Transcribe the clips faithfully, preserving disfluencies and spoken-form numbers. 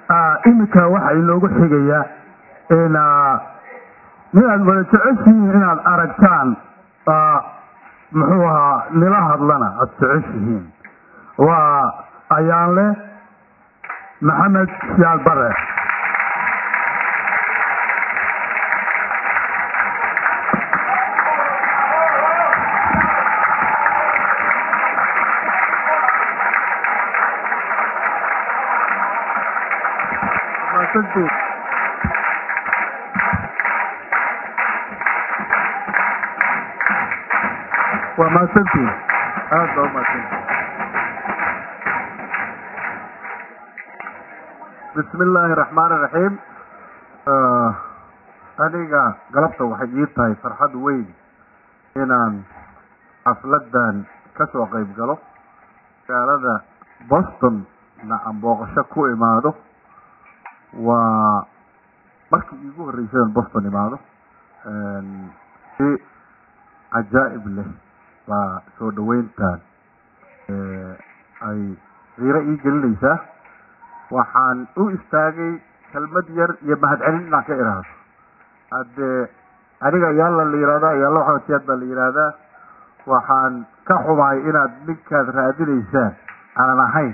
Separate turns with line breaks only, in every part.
imika waxa inoogu xigaya in inaad wada jeceshihiin inaad aragtaan muxuu ahaa nila hadlana aad jeceshihiin waa ayaan leh maxamed siyaad bare وما سنتي هذا وما سنتي بسم الله الرحمن الرحيم أنا قلبت وحجيتها فرحة وين إن حفلة كسوة قيب قلب كان هذا بوسطن نعم بوغشكو إماده ومركي يقول الرئيسين بوسطن إماده شيء عجائب له وسو دوينتان ay riira ii gelinaysaa waxaan u istaagay kelmad yar iyo mahadcelin inaan ka iraahdo haddee aniga yaalla la yidhahdaa yaalla waxaatiyaad baa la yidhaahdaa waxaan ka xumaay inaad ninkaad raadinaysaan aanan ahayn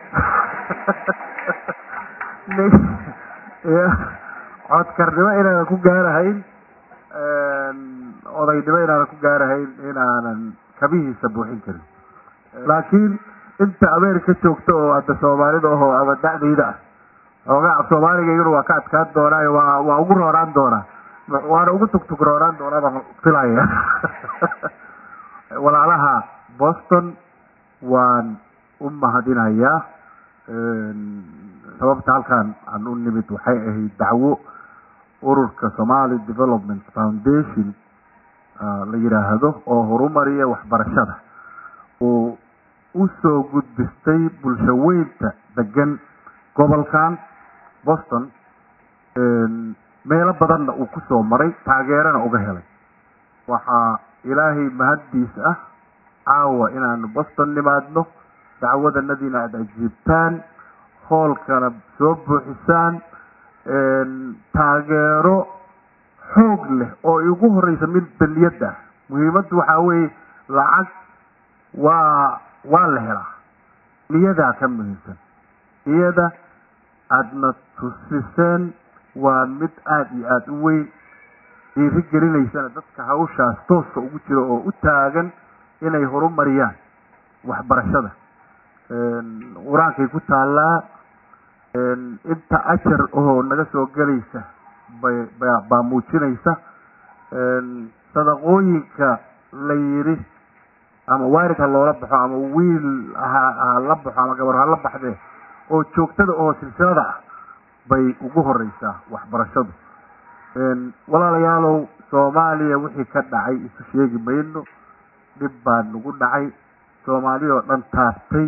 codkarnimo inaanan ku gaarahayn odaynimo inaanan ku gaarahayn inaanan kabihiisa buuxin karin laakiin inta ameerika joogto oo hadda soomaalida ahoo ama da'dayda ah oogaa af soomaaligayguna waa ka adkaan doonaa waa waa ugu rooraan doonaa waana ugu tugtug rooraan doonaa baan filaya walaalaha boston waan u mahadinayaa sababta halkaan aan u nimid waxay ahayd dacwo ururka Somali Development Foundation la yiraahdo oo horumariya waxbarashada oo u soo gudbistay bulshaweynta degan gobolkan Boston meelo badan uu ku soo maray taageerana uga helay waxa ilaahay mahadiis ah caawa inaan Boston nimaadno dacwadanadina aad ajiibtaan hoolkana soo buuxisaan taageero xoog leh oo ugu horeysa mid baliyada muhiimadu waxa weeye lacag waa waa la helaa niyada ka muhiimsan iyada aadna tusiseen waa mid aad iyo aad u weyn dhiirigelinaysa dadka hawshaas tooska ugu jira oo u taagan inay horumariyaan waxbarashada quraankay ku taalaa inta ajar oo naga soo galaysa baa muujinaysa sadaqooyinka la yiri ama waarika loola baxo ama wiil ha la baxo ama gabar ha la baxde oo joogtada oo silsilada ah bay ugu horeysaa waxbarashadu walaalayaalow Soomaaliya wixii ka dhacay isu sheegi mayno dib baa nagu dhacay Soomaaliya oo dhan taabtay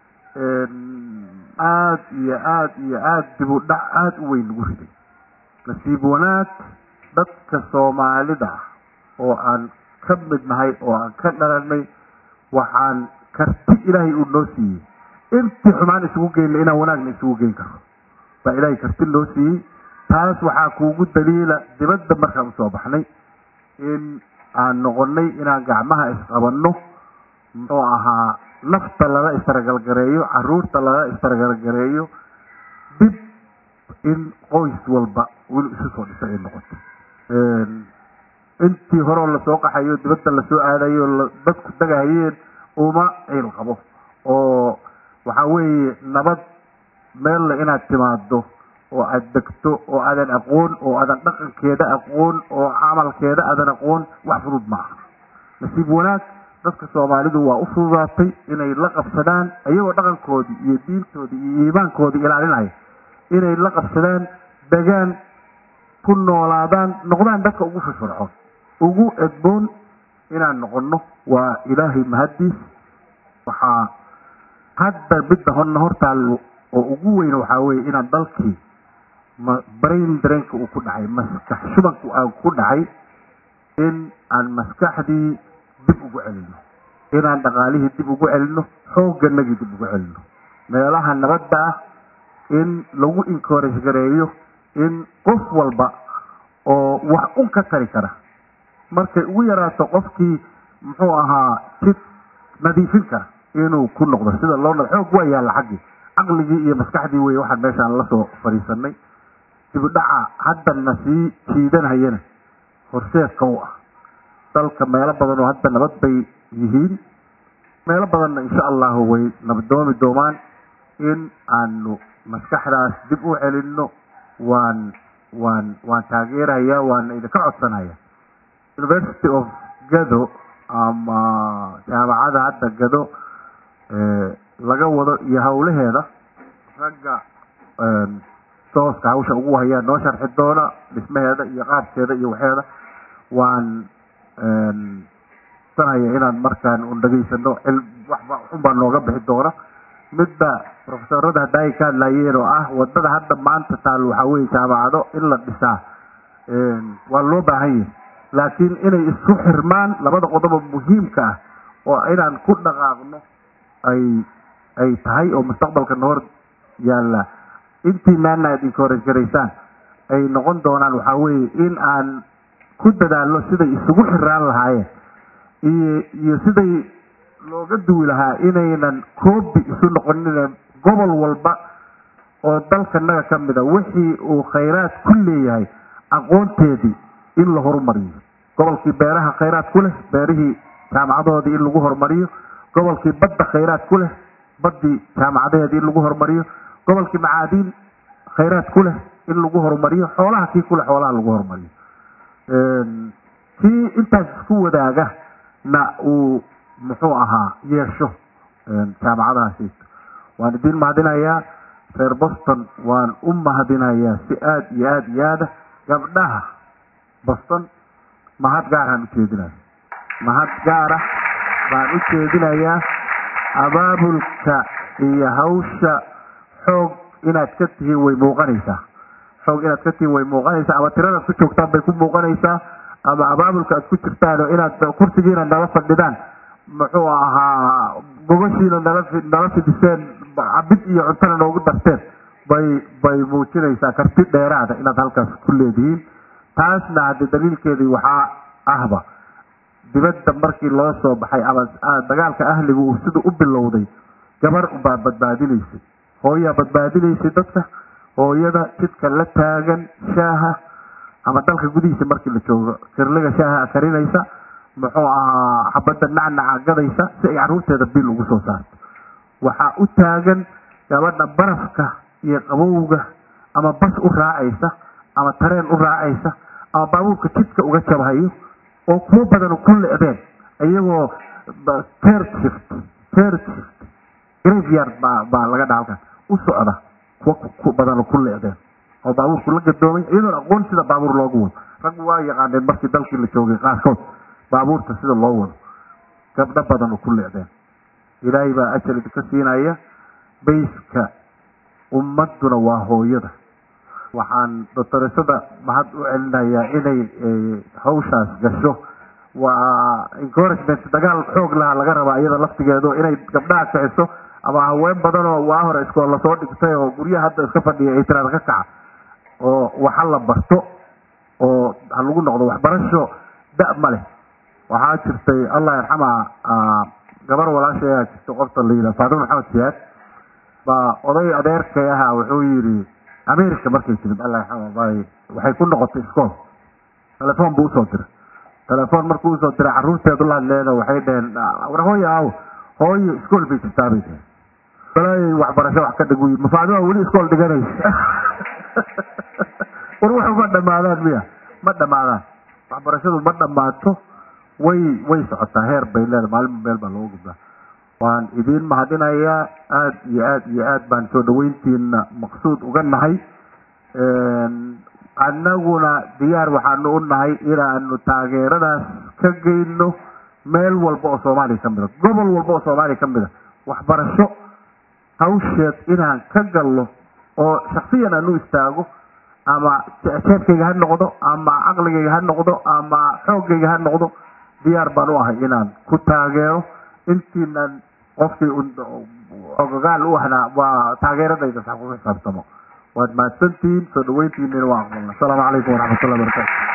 aad iyo aad iyo aad dib u dhac aad u weyn ugu riday nasiib wanaag dadka Soomaalida oo aan ka mid nahay oo aan ka dhalanay waxaan karti ilaahay u noo siiyey intii xumaan isugu geyn inaan wanaagna isugu geyn karo baa ilaahay karti noo siiyey taas waxaa kuugu daliila dibadda markaan usoo baxnay in aan noqonnay inaan gacmaha isqabanno oo ahaa nafta lala istaragalgareeyo caruurta lala istaragalgareeyo dib in qoys walba uu isu soo dhisay ay noqoto intii hore la soo qaxayo dibadda la soo aadayo dadku dagayeen uma ay qabo oo waxa weeye nabad meel inaad timaado oo aad degto oo aadan aqoon oo aadan dhaqankeeda aqoon oo camalkeeda aadan aqoon wax fudud ma aha nasiib wanaag dadka Soomaalidu waa u fududaatay inay la qabsadaan ayagoo dhaqankoodii iyo diintoodii iyo iimaankoodii ilaalinaya inay la qabsadaan degaan ku noolaadaan noqdaan dadka ugu firfircoon ugu edboon inaan noqono waa ilaahay mahadiis waxaa hadda midda honna hortaalo oo ugu weyn waxaa weeye inaan dalkii brain drainka uu ku dhacay maskax shubanku uu ku dhacay in aan maskaxdii dib ugu celino inaan dhaqaalihii dib ugu celino xoogganagii dib ugu celino meelaha nabadda ah in lagu encourage gareeyo in qof walba oo wax un ka tari kara markay ugu yaraato qofkii muxuu ahaa jid nadiifin kara inuu ku noqdo sida loo xoog waa yaalla xaggii caqligii iyo maskaxdii wey waxaan meeshaan la soo fadhiisanay dibudhaca haddana sii jiidanhayana horseedka u ah dalka meelo badan oo hadda nabad bay yihiin meelo badanna insha allahu way nabadoomi doomaan in aanu maskaxdaas dib u celinno waan waan waan taageeraya waan idinka codsanaya University of Gado ama jaamacada hadda Gado laga wado iyo hawlaheeda ragga tooska hawsha ugu hayaan noo sharxi doona dhismaheeda iyo qaabkeeda iyo waxeeda waan sanaya inaan markaan un dhageysano waxba xunbaa nooga bixi doona midda profesorada hadda ay ka hadlayeen oo ah wadada hadda maanta taal waxaa weeye jaamacado in la dhisaa waa loo baahan yahay laakiin inay isku xirmaan labada qodob oo muhiimka ah oo inaan ku dhaqaaqno ay ay tahay oo mustaqbalka noor yaalla intii maana aad encourage garaysaan ay noqon doonaan waxaa weeye in aan ku dadaalno siday isugu xiraan lahaayeen iyo iyo siday looga duwi lahaa inaynan koobi isu noqonin gobol walba oo dalkanaga ka mida wixii uu khayraad ku leeyahay aqoonteedii in la horumariyo gobolkii beeraha khayraad ku leh beerihii jaamacadoodii in lagu horumariyo gobolkii badda khayraad ku leh baddii jaamacadeedii in lagu horumariyo gobolkii macaadiin khayraad ku leh in lagu horumariyo xoolaha kii ku leh xoolaha lagu horumariyo kii intaas isku wadaaga na uu muxuu ahaa yeesho jaamacadahaasi waan idin mahadinayaa reer Boston waan u mahadinayaa si aad iyo aad iyo aad gabdhaha Boston mahad gaar ah u jeedinayaa mahad gaar ah baan u jeedinayaa abaabulka iyo hawsha xoog inaad ka tihiin way muuqanaysaa xoog inaad ka tihiin way muuqanaysaa ama tirada ku joogtaan bay ku muuqanaysaa ama abaabulka aad ku jirtaan oo inaad kursigiina nala fadhidaan muxuu ahaa gobashiina nala nala fidiseen cabid iyo cuntana noogu darteen bay bay muujinaysaa karti dheeraada inaad halkaas ku leedihiin taasna hadda daliilkeedii waxaa ahba dibadda markii loo soo baxay ama dagaalka ahligu uu siduu u bilowday gabar ubaa badbaadinaysay hooyaa badbaadinaysay dadka hooyada jidka la taagan shaaha ama dalka gudihiisa markii la joogo kirliga shaaha karinaysa muxuu ahaa xabadda nacnaca gadaysa si ay carruurteeda bil ugu soo saarto waxaa u taagan gabadha barafka iyo qabowga ama bas u raacaysa ama tareen u raacaysa ama baabuurka jidka uga jabhayo oo kuwo badan ku leedeen ayagoo third shift third shift graveyard baa baa laga dhaalkan u socda kuwo ku badan ku leedeen oo baabuurku la gadoomay iyadoo aqoon sida baabuur loogu wado rag waa yaqaaneen markii dalkii la joogay qaarkood baabuurta sida loo wado gabdho badan ku leedeen ilaahay baa ajal ka siinaya bayska ummaduna waa hooyada waxaan doctoresada mahad u celinayaa inay hawshaas gasho waa encouragement dagaal xoog laha laga rabaa iyada laftigeedu inay gabdhaha kiciso ama haween badan oo waa hore iskool la soo dhigtay oo guryaha hadda iska fadhiya ay tiraada ka kaca oo waxa la barto oo ha lagu noqdo waxbarasho da' ma leh waxaa jirtay allah yarxamaa gabar walaashay ayaa jirta qofta la yidhaha faadimo maxamed siyaad baa oday adeerkay ahaa wuxuu yidhi america markay timid allah yarxamaa bay waxay ku noqotay iskool telefoon buu usoo diray telefoon markuu usoo diray carruurteedu la hadleeno waxay dhaheen war hooyo aaw hooyo iskool bay jirtaa bay dhaheen balay waxbarasho wax ka dhig wiil mafaadima weli iskool dhiganaysa war wuxuu ma dhamaadaan miya ma dhamaadaan waxbarashadu ma dhammaato way way socotaa heer bay leedahay maalin meel baa loogu gudbaa waan idiin mahadinayaa aad iyo aad iyo aad baan soo dhaweyntiina maqsuud uga nahay annaguna diyaar waxaanu u nahay inaanu taageeradaas ka geyno meel walba oo soomaaliya ka mida gobol walba oo soomaaliya ka mida waxbarasho hawsheed inaan ka galno oo shaksiyan aan u istaago ama jeebkayga ha noqdo ama caqligayga ha noqdo ama xooggayga ha noqdo diyaar baan u ahay inaan ku taageero intiinan qofkii ogogaal u ahna waa taageeradayda sax ku xisaabtamo waad mahadsantihiin soo dhaweyntiinina waa aqbalna asalaamu calaykum waraxmatullahi wabarakaatu